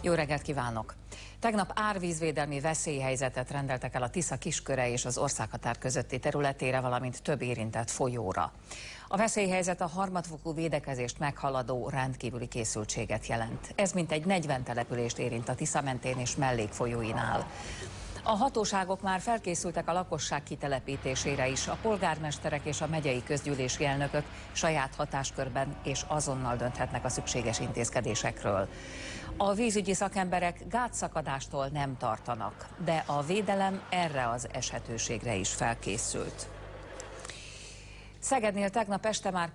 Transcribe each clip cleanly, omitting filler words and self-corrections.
Jó reggelt kívánok! Tegnap árvízvédelmi veszélyhelyzetet rendeltek el a Tisza kisköre és az országhatár közötti területére, valamint több érintett folyóra. A veszélyhelyzet a harmadfokú védekezést meghaladó rendkívüli készültséget jelent. Ez mintegy 40 települést érint a Tisza mentén és mellékfolyóinál. A hatóságok már felkészültek a lakosság kitelepítésére is. A polgármesterek és a megyei közgyűlési elnökök saját hatáskörben és azonnal dönthetnek a szükséges intézkedésekről. A vízügyi szakemberek gátszakadástól nem tartanak, de a védelem erre az eshetőségre is felkészült. Szegednél tegnap este már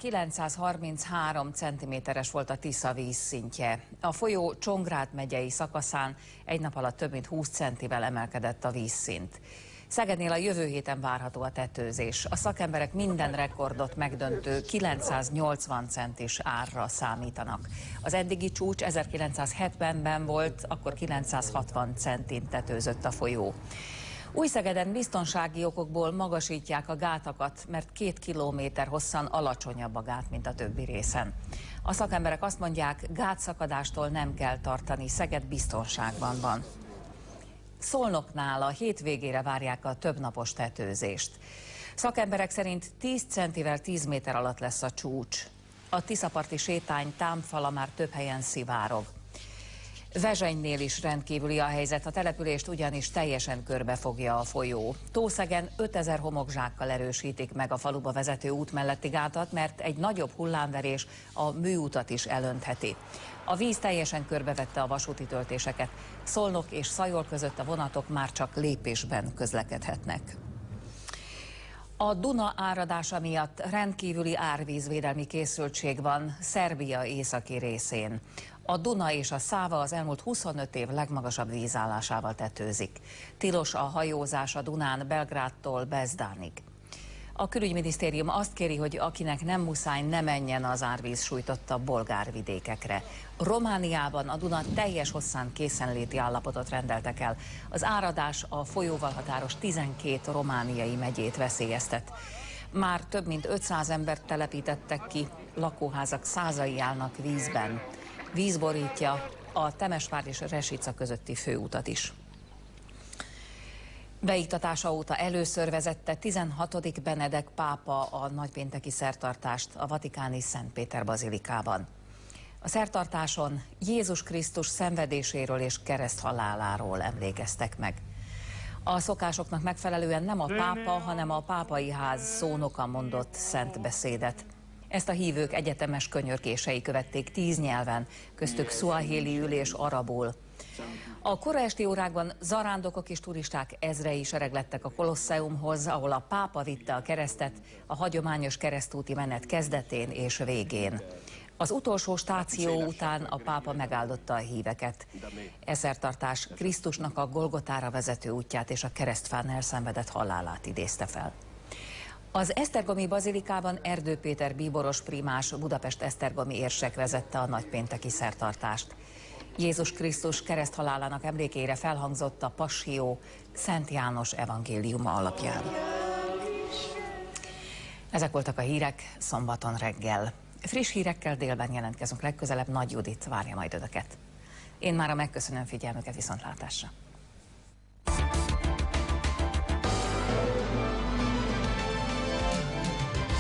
933 cm-es volt a Tisza vízszintje. A folyó Csongrád megyei szakaszán egy nap alatt több mint 20 centivel emelkedett a vízszint. Szegednél a jövő héten várható a tetőzés. A szakemberek minden rekordot megdöntő 980 centis árra számítanak. Az eddigi csúcs 1970-ben volt, akkor 960 centin tetőzött a folyó. Újszegeden biztonsági okokból magasítják a gátakat, mert 2 kilométer hosszan alacsonyabb a gát, mint a többi részen. A szakemberek azt mondják, gátszakadástól nem kell tartani, Szeged biztonságban van. Szolnoknál a hétvégére várják a többnapos tetőzést. Szakemberek szerint 10 centivel 10 méter alatt lesz a csúcs. A tiszaparti sétány támfala már több helyen szivárog. Vezsenynél is rendkívüli a helyzet, a települést ugyanis teljesen körbefogja a folyó. Tószegen 5000 homokzsákkal erősítik meg a faluba vezető út melletti gátat, mert egy nagyobb hullámverés a műutat is elöntheti. A víz teljesen körbevette a vasúti töltéseket. Szolnok és Szajol között a vonatok már csak lépésben közlekedhetnek. A Duna áradása miatt rendkívüli árvízvédelmi készültség van Szerbia északi részén. A Duna és a Száva az elmúlt 25 év legmagasabb vízállásával tetőzik. Tilos a hajózás a Dunán Belgrádtól Bezdánig. A külügyminisztérium azt kéri, hogy akinek nem muszáj, ne menjen az árvíz sújtotta bolgár vidékekre. Romániában a Duna teljes hosszán készenléti állapotot rendeltek el. Az áradás a folyóval határos 12 romániai megyét veszélyeztet. Már több mint 500 embert telepítettek ki, lakóházak százai állnak vízben. Víz borítja a Temesvár és Resica közötti főutat is. Beiktatása óta először vezette 16. Benedek pápa a nagypénteki szertartást a vatikáni Szent Péter bazilikában. A szertartáson Jézus Krisztus szenvedéséről és kereszthaláláról emlékeztek meg. A szokásoknak megfelelően nem a pápa, hanem a pápai ház szónoka mondott szent beszédet. Ezt a hívők egyetemes könyörgései követték 10 nyelven, köztük szuahéliül és arabul. A kora esti órákban zarándokok és turisták ezrei sereglettek a Kolosseumhoz, ahol a pápa vitte a keresztet a hagyományos keresztúti menet kezdetén és végén. Az utolsó stáció után a pápa megáldotta a híveket. E szertartás Krisztusnak a Golgotára vezető útját és a keresztfán elszenvedett halálát idézte fel. Az esztergomi bazilikában Erdő Péter bíboros primás, Budapest esztergomi érsek vezette a nagypénteki szertartást. Jézus Krisztus kereszthalálának emlékére felhangzott a Passió Szent János evangéliuma alapján. Ezek voltak a hírek szombaton reggel. Friss hírekkel délben jelentkezünk legközelebb, Nagy Judit várja majd önöket. Én mára megköszönöm figyelmüket, viszontlátásra!